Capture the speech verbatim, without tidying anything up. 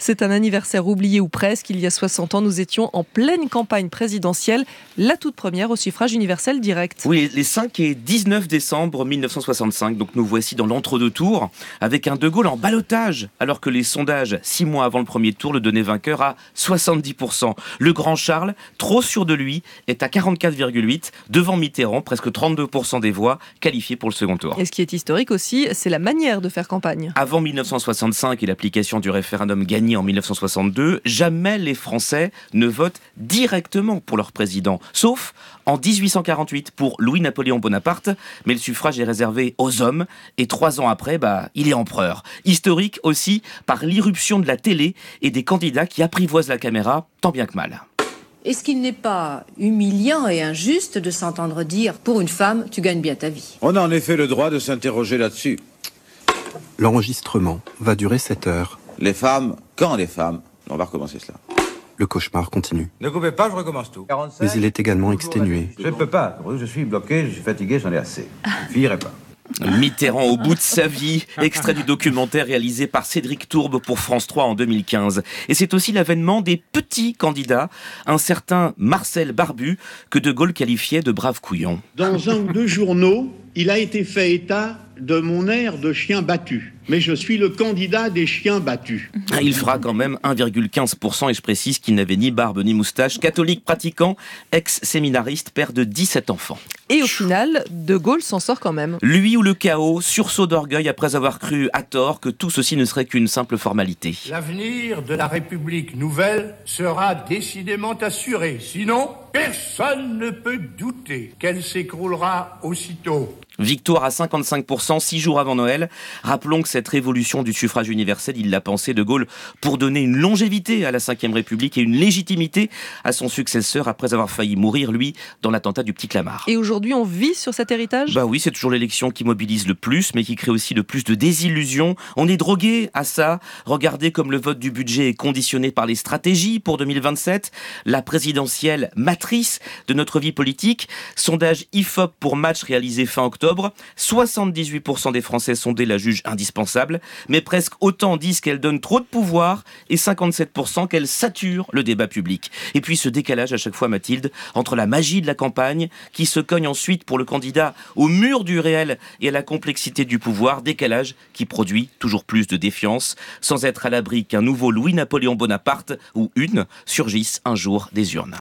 C'est un anniversaire oublié ou presque. Il y a soixante ans, nous étions en pleine campagne présidentielle, la toute première au suffrage universel direct. Oui, les cinq et dix-neuf décembre mille neuf cent soixante-cinq, donc nous voici dans l'entre-deux tours, avec un De Gaulle en ballottage, alors que les sondages, six mois avant le premier tour, le donnaient vainqueur à soixante-dix pour cent. Le grand Charles, trop sûr de lui, est à quarante-quatre virgule huit, devant Mitterrand, presque trente-deux pour cent des voix, qualifiées pour le second tour. Et ce qui est historique aussi, c'est la manière de faire campagne. Avant mille neuf cent soixante-cinq et l'application du référendum gagné en mille neuf cent soixante-deux, jamais les Français ne votent directement pour leur président, sauf en dix-huit cent quarante-huit pour Louis-Napoléon Bonaparte, mais le suffrage est réservé aux hommes, et trois ans après, bah, il est empereur. Historique aussi par l'irruption de la télé et des candidats qui apprivoisent la caméra, tant bien que mal. Est-ce qu'il n'est pas humiliant et injuste de s'entendre dire « pour une femme, tu gagnes bien ta vie ». On a en effet le droit de s'interroger là-dessus. L'enregistrement va durer sept heures. Les femmes, quand les femmes, on va recommencer cela. Le cauchemar continue. Ne coupez pas, je recommence tout. quarante-cinq, Mais il est également exténué. Je ne peux pas, je suis bloqué, je suis fatigué, j'en ai assez. Je ne pas. Mitterrand au bout de sa vie, extrait du documentaire réalisé par Cédric Tourbe pour France trois en deux mille quinze. Et c'est aussi l'avènement des petits candidats, un certain Marcel Barbu, que De Gaulle qualifiait de brave couillon. Dans un ou deux journaux, il a été fait état de mon air de chien battu. Mais je suis le candidat des chiens battus. Il fera quand même un virgule quinze pour cent et je précise qu'il n'avait ni barbe ni moustache. Catholique pratiquant, ex-séminariste, père de dix-sept enfants. Et au final, De Gaulle s'en sort quand même. Lui ou le chaos, sursaut d'orgueil après avoir cru à tort que tout ceci ne serait qu'une simple formalité. L'avenir de la République nouvelle sera décidément assuré. Sinon, personne ne peut douter qu'elle s'écroulera aussitôt. Victoire à cinquante-cinq pour cent, six jours avant Noël. Rappelons que cette révolution du suffrage universel, il l'a pensé, De Gaulle, pour donner une longévité à la cinquième République et une légitimité à son successeur après avoir failli mourir, lui, dans l'attentat du Petit Clamart. Et aujourd'hui, on vit sur cet héritage ? Bah oui, c'est toujours l'élection qui mobilise le plus, mais qui crée aussi le plus de désillusions. On est drogué à ça. Regardez comme le vote du budget est conditionné par les stratégies pour deux mille vingt-sept. La présidentielle matrice de notre vie politique. Sondage I F O P pour Match réalisé fin octobre. soixante-dix-huit pour cent des Français sondés la jugent indispensable, mais presque autant disent qu'elle donne trop de pouvoir et cinquante-sept pour cent qu'elle sature le débat public. Et puis ce décalage à chaque fois, Mathilde, entre la magie de la campagne qui se cogne ensuite pour le candidat au mur du réel et à la complexité du pouvoir, décalage qui produit toujours plus de défiance, sans être à l'abri qu'un nouveau Louis-Napoléon Bonaparte ou une surgisse un jour des urnes.